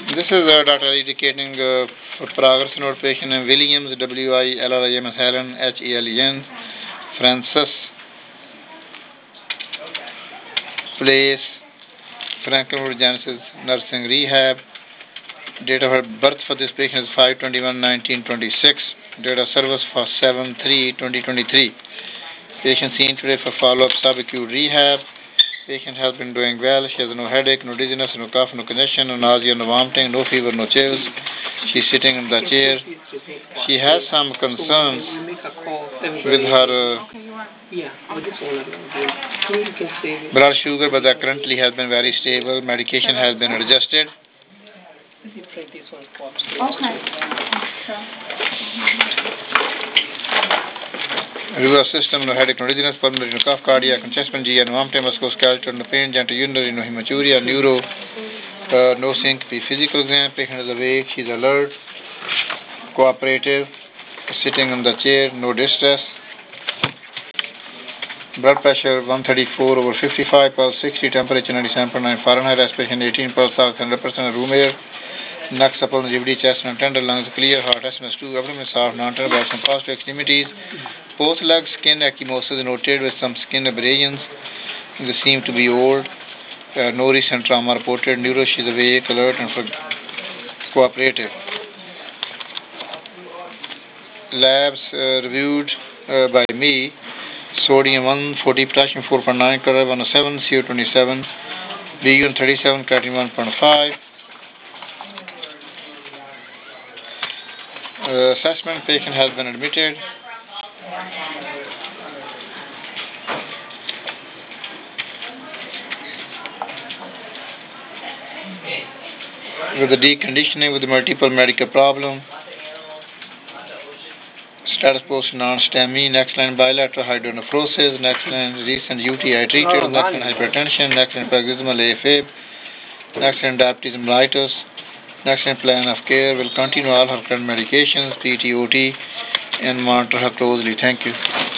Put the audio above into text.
This is data indicating for progress note patient and Williams, WILLIAMS Helen, HELEN, Francis, Place, Franklin Genesis Nursing Rehab. Date of birth for this patient is 5/21/1926. Date of service for 7/3/2023. Patient seen today for follow-up subacute rehab. Patient has been doing well. She has no headache, no dizziness, no cough, no congestion, no nausea, no vomiting, no fever, no chills. She's sitting in the chair. She has some concerns with her blood sugar, but that currently has been very stable. Medication has been adjusted. Review system, no headache, no dizziness, pulmonary, no cough, cardiac, no chest pain, GI, no vomiting, musculoskeletal, no pain, genitourinary, no hematuria, neuro, no syncope. Physical exam, patient is awake, she's alert, cooperative, sitting in the chair, no distress. Blood pressure 134/55, pulse 60, temperature 97.9 Fahrenheit, respiration 18, pulse ox 100% room air, neck supple, rigidity, chest and tender, lungs clear, heart estimates 2, abdomen soft, non-tender, abdomen past to extremities. Both legs skin ecchymosis noted with some skin abrasions. They seem to be old. No recent trauma reported. Neuro, she's awake, alert, and cooperative. Labs reviewed by me. Sodium 140, potassium 4.9, chloride 107, CO27, BUN 37, creatinine 1.5. Assessment, patient has been admitted. With the deconditioning with the multiple medical problem. Status post non-STEMI, next line bilateral hydronephrosis, next line recent UTI treated, next line hypertension, next line paroxysmal AFib, next line diabetes mellitus, next line plan of care will continue all her current medications, PTOT, and monitor her closely. Thank you.